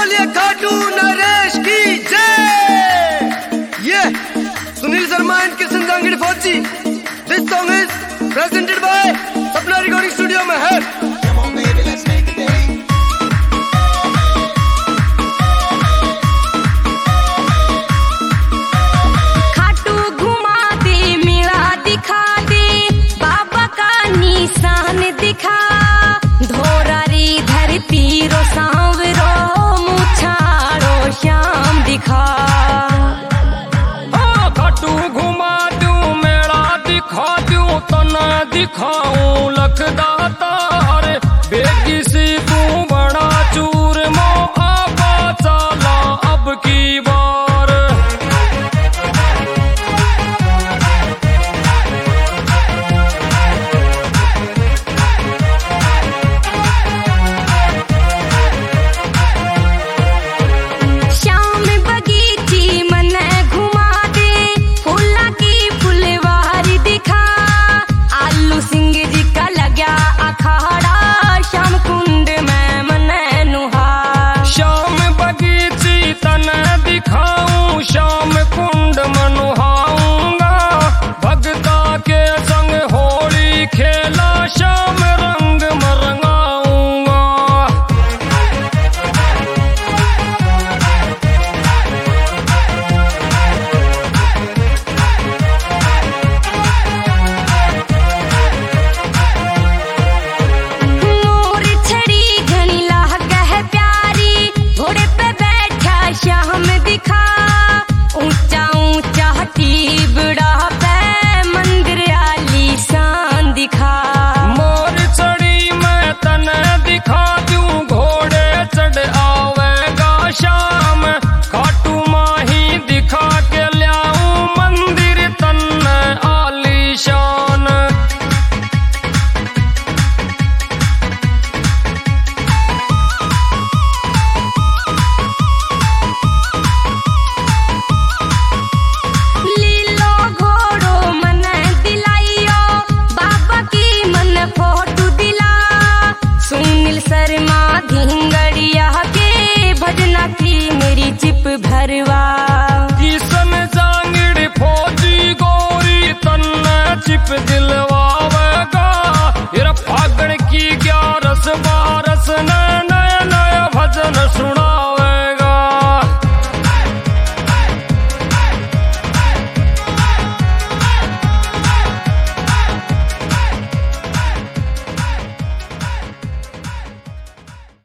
बोलिए खाटू नरेश की जय। ये सुनील शर्मा एंड किशन जांगीड़ फौजी। This song is presented by Sapna recording studio में है। दिखा धोरारी धरती रो सांवरो मुछाड़ो श्याम दिखा खाटू घुमा दूं मेला दिखा दूं तना दिखाऊं लखदा तार बेगी सी तू बड़ा चूर मो आबा चाला अब की बार श्याम कुंड मनुहाऊंगा भगता के संग होली खेला श्याम रंग मरंगाऊंगा। मोर छड़ी घनी लाग है प्यारी घोड़े पे बैठा श्याम दिखा ऊंचा ऊंचा टीबड़ा पे मंदिर आलीशान दिखा। मोर चढ़ी मैं तने दिखा दूं घोड़े चढ़ आवेगा श्याम खाटू माही दिखा के ल्याऊं मंदिर तन्ने आलीशान। शर्मा घिंगड़िया के भजना की मेरी चिप भरवा किशन जांगीड़ फौजी गोरी तन्ने चिप दिलवावेगा फागण की 11 बार